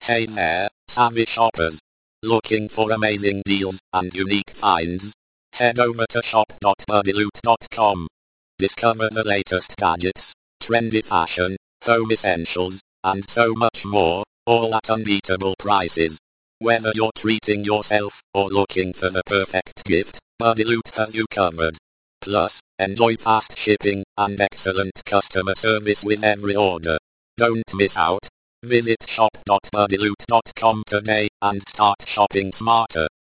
Hey there, savvy shoppers. Looking for amazing deals and unique finds? Head over to shop.buddyloot.com. Discover the latest gadgets, trendy fashion, home essentials, and so much more, all at unbeatable prices. Whether you're treating yourself or looking for the perfect gift, Buddy Loot has you covered. Plus, enjoy fast shipping and excellent customer service with every order. Don't miss out. Visit shop.buddyloot.com today and start shopping smarter.